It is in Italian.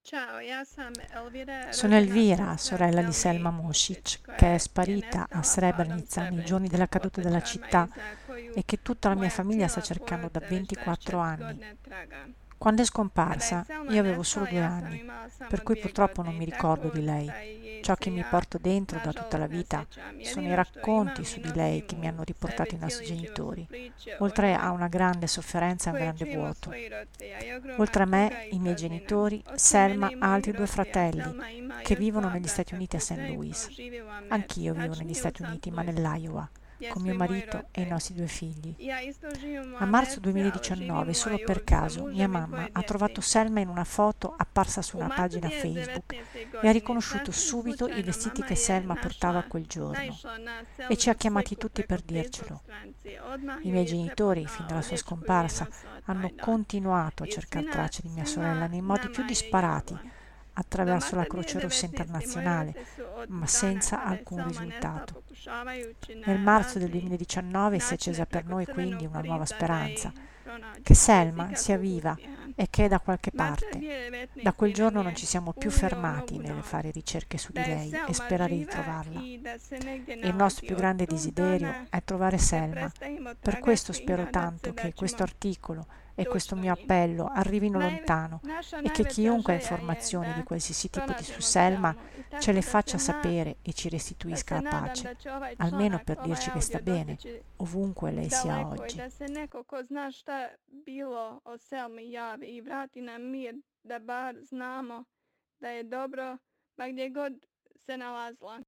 Sono Elvira, sorella di Selma Mosic, che è sparita a Srebrenica nei giorni della caduta della città e che tutta la mia famiglia sta cercando da 24 anni. Quando è scomparsa, io avevo solo 2 anni, per cui purtroppo non mi ricordo di lei. Ciò che mi porto dentro da tutta la vita sono i racconti su di lei che mi hanno riportato i nostri genitori, oltre a una grande sofferenza e un grande vuoto. Oltre a me, i miei genitori, Selma ha altri 2 fratelli che vivono negli Stati Uniti a St. Louis. Anch'io vivo negli Stati Uniti, ma nell'Iowa, con mio marito e i nostri 2 figli. A marzo 2019, solo per caso, mia mamma ha trovato Selma in una foto apparsa su una pagina Facebook e ha riconosciuto subito i vestiti che Selma portava quel giorno e ci ha chiamati tutti per dircelo. I miei genitori, fin dalla sua scomparsa, hanno continuato a cercare tracce di mia sorella nei modi più disparati attraverso la Croce Rossa Internazionale, ma senza alcun risultato. Nel marzo del 2019 si è accesa per noi quindi una nuova speranza, che Selma sia viva e che è da qualche parte. Da quel giorno non ci siamo più fermati nel fare ricerche su di lei e sperare di trovarla. E il nostro più grande desiderio è trovare Selma. Per questo spero tanto che questo articolo e questo mio appello arrivino lontano e che chiunque ha informazioni di qualsiasi tipo su Selma ce le faccia sapere e ci restituisca la pace, almeno per dirci che sta bene, ovunque lei sia daleko i oggi. da se neko ko zna šta bilo o Selmi javi i vrati nam mir, da bar znamo da je dobro ma gdje god se nalazila.